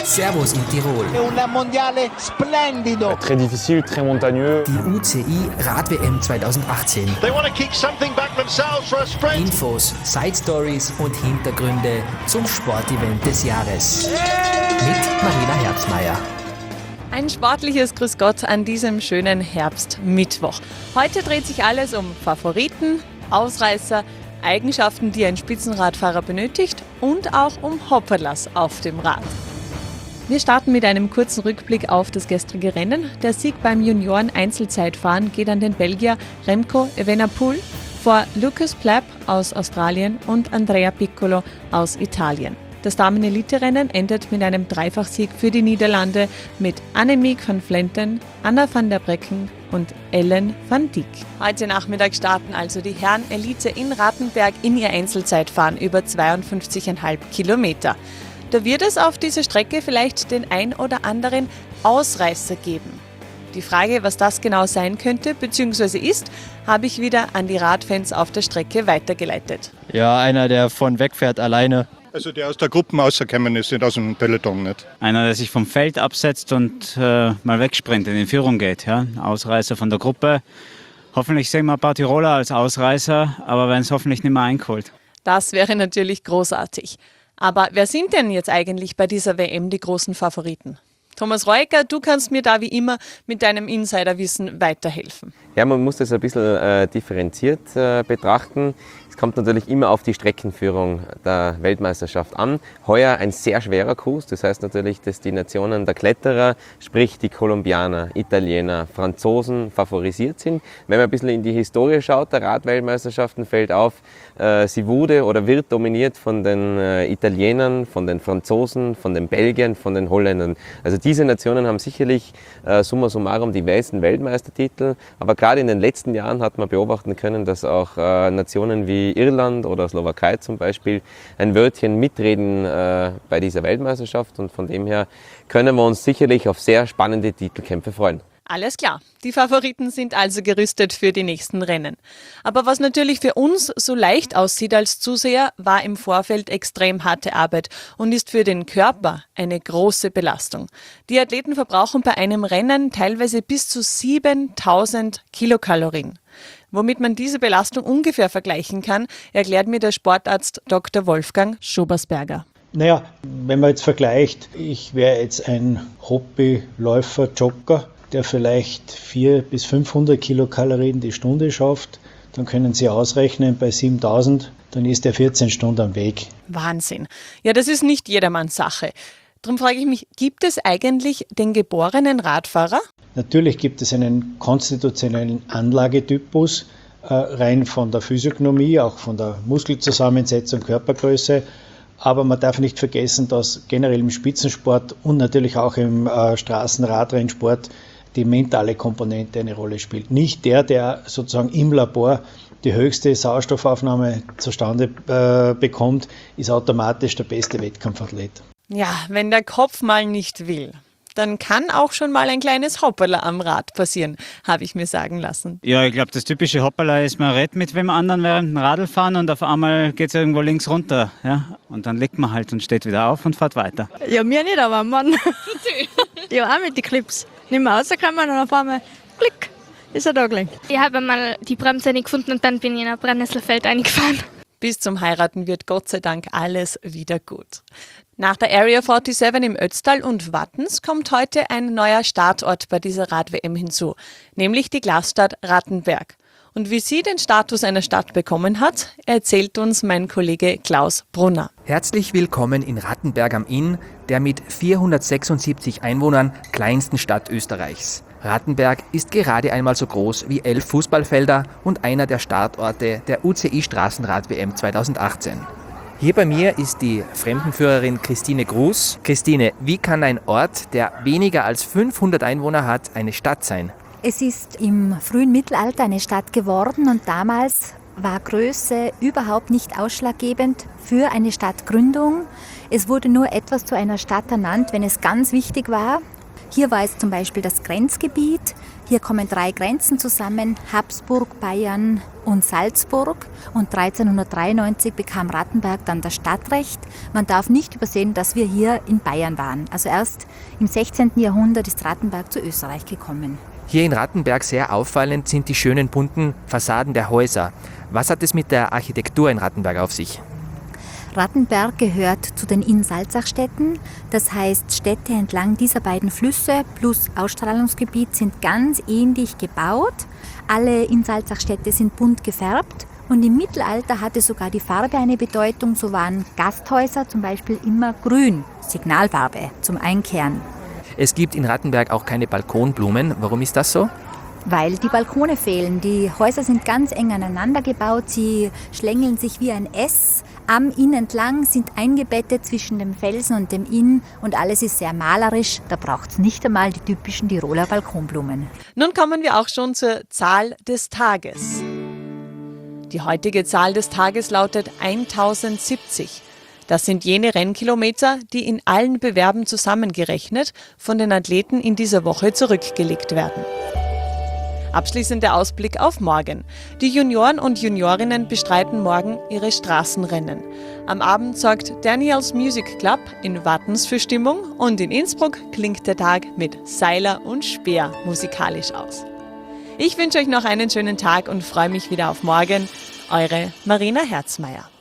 Servus in Tirol. Un mondiale splendido. Très difficile, très montagneux. Die UCI Rad-WM 2018. They want to kick something back themselves for a sprint. Infos, Side-Stories und Hintergründe zum Sportevent des Jahres. Mit Marina Herbstmeier. Ein sportliches Grüß Gott an diesem schönen Herbstmittwoch. Heute dreht sich alles um Favoriten, Ausreißer, Eigenschaften, die ein Spitzenradfahrer benötigt und auch um Hopperlas auf dem Rad. Wir starten mit einem kurzen Rückblick auf das gestrige Rennen. Der Sieg beim Junioren-Einzelzeitfahren geht an den Belgier Remco Evenepoel vor Lucas Plapp aus Australien und Andrea Piccolo aus Italien. Das Damen-Elite-Rennen endet mit einem Dreifachsieg für die Niederlande mit Annemiek van Vleuten, Anna van der Brecken und Ellen van Dijk. Heute Nachmittag starten also die Herren-Elite in Rattenberg in ihr Einzelzeitfahren über 52,5 Kilometer. Da wird es auf dieser Strecke vielleicht den ein oder anderen Ausreißer geben. Die Frage, was das genau sein könnte bzw. ist, habe ich wieder an die Radfans auf der Strecke weitergeleitet. Ja, einer, der von wegfährt alleine. Also der aus der Gruppe rausgekommen ist, nicht aus dem Peloton. Nicht. Einer, der sich vom Feld absetzt und mal wegsprintet, in Führung geht. Ja? Ausreißer von der Gruppe. Hoffentlich sehen wir ein paar Tiroler als Ausreißer, aber werden es hoffentlich nicht mehr eingeholt. Das wäre natürlich großartig. Aber wer sind denn jetzt eigentlich bei dieser WM die großen Favoriten? Thomas Reuker, du kannst mir da wie immer mit deinem Insiderwissen weiterhelfen. Ja, man muss das ein bisschen differenziert betrachten. Es kommt natürlich immer auf die Streckenführung der Weltmeisterschaft an. Heuer ein sehr schwerer Kurs, das heißt natürlich, dass die Nationen der Kletterer, sprich die Kolumbianer, Italiener, Franzosen favorisiert sind. Wenn man ein bisschen in die Historie schaut, der Radweltmeisterschaften fällt auf, sie wurde oder wird dominiert von den Italienern, von den Franzosen, von den Belgiern, von den Holländern. Also diese Nationen haben sicherlich summa summarum die meisten Weltmeistertitel, aber gerade in den letzten Jahren hat man beobachten können, dass auch Nationen wie Irland oder Slowakei zum Beispiel ein Wörtchen mitreden bei dieser Weltmeisterschaft und von dem her können wir uns sicherlich auf sehr spannende Titelkämpfe freuen. Alles klar, die Favoriten sind also gerüstet für die nächsten Rennen. Aber was natürlich für uns so leicht aussieht als Zuseher, war im Vorfeld extrem harte Arbeit und ist für den Körper eine große Belastung. Die Athleten verbrauchen bei einem Rennen teilweise bis zu 7000 Kilokalorien. Womit man diese Belastung ungefähr vergleichen kann, erklärt mir der Sportarzt Dr. Wolfgang Schobersberger. Naja, wenn man jetzt vergleicht, ich wäre jetzt ein Hobbyläufer, Jogger, der vielleicht 400 bis 500 Kilokalorien die Stunde schafft, dann können Sie ausrechnen, bei 7000, dann ist er 14 Stunden am Weg. Wahnsinn. Ja, das ist nicht jedermanns Sache. Darum frage ich mich, gibt es eigentlich den geborenen Radfahrer? Natürlich gibt es einen konstitutionellen Anlagetypus, rein von der Physiognomie, auch von der Muskelzusammensetzung, Körpergröße. Aber man darf nicht vergessen, dass generell im Spitzensport und natürlich auch im Straßenradrennsport die mentale Komponente eine Rolle spielt. Nicht der sozusagen im Labor die höchste Sauerstoffaufnahme zustande bekommt, ist automatisch der beste Wettkampfathlet. Ja, wenn der Kopf mal nicht will, dann kann auch schon mal ein kleines Hopperla am Rad passieren, habe ich mir sagen lassen. Ja, ich glaube, das typische Hopperla ist, man redet mit wem anderen während dem Radlfahren und auf einmal geht es irgendwo links runter. Ja? Und dann liegt man halt und steht wieder auf und fährt weiter. Ja, mir nicht, aber Mann. Ja, auch mit den Clips. Nicht mehr rausgekommen und auf einmal, klick, ist er da gelegen. Ich habe mal die Bremse nicht gefunden und dann bin ich in ein Brennnesselfeld eingefahren. Bis zum Heiraten wird Gott sei Dank alles wieder gut. Nach der Area 47 im Ötztal und Wattens kommt heute ein neuer Startort bei dieser Rad-WM hinzu, nämlich die Glasstadt Rattenberg. Und wie sie den Status einer Stadt bekommen hat, erzählt uns mein Kollege Klaus Brunner. Herzlich willkommen in Rattenberg am Inn, der mit 476 Einwohnern kleinsten Stadt Österreichs. Rattenberg ist gerade einmal so groß wie 11 Fußballfelder und einer der Startorte der UCI Straßenrad-WM 2018. Hier bei mir ist die Fremdenführerin Christine Gruß. Christine, wie kann ein Ort, der weniger als 500 Einwohner hat, eine Stadt sein? Es ist im frühen Mittelalter eine Stadt geworden und damals war Größe überhaupt nicht ausschlaggebend für eine Stadtgründung. Es wurde nur etwas zu einer Stadt ernannt, wenn es ganz wichtig war. Hier war es zum Beispiel das Grenzgebiet. Hier kommen 3 Grenzen zusammen, Habsburg, Bayern und Salzburg. Und 1393 bekam Rattenberg dann das Stadtrecht. Man darf nicht übersehen, dass wir hier in Bayern waren. Also erst im 16. Jahrhundert ist Rattenberg zu Österreich gekommen. Hier in Rattenberg sehr auffallend sind die schönen bunten Fassaden der Häuser. Was hat es mit der Architektur in Rattenberg auf sich? Rattenberg gehört zu den Inn-Salzach-Städten. Das heißt, Städte entlang dieser beiden Flüsse plus Ausstrahlungsgebiet sind ganz ähnlich gebaut. Alle Inn-Salzach-Städte sind bunt gefärbt. Und im Mittelalter hatte sogar die Farbe eine Bedeutung. So waren Gasthäuser zum Beispiel immer grün, Signalfarbe zum Einkehren. Es gibt in Rattenberg auch keine Balkonblumen. Warum ist das so? Weil die Balkone fehlen. Die Häuser sind ganz eng aneinander gebaut. Sie schlängeln sich wie ein S am Inn entlang, sind eingebettet zwischen dem Felsen und dem Inn und alles ist sehr malerisch. Da braucht es nicht einmal die typischen Tiroler Balkonblumen. Nun kommen wir auch schon zur Zahl des Tages. Die heutige Zahl des Tages lautet 1070. Das sind jene Rennkilometer, die in allen Bewerben zusammengerechnet von den Athleten in dieser Woche zurückgelegt werden. Abschließend der Ausblick auf morgen. Die Junioren und Juniorinnen bestreiten morgen ihre Straßenrennen. Am Abend sorgt Daniels Music Club in Wattens für Stimmung und in Innsbruck klingt der Tag mit Seiler und Speer musikalisch aus. Ich wünsche euch noch einen schönen Tag und freue mich wieder auf morgen. Eure Marina Herzmeier.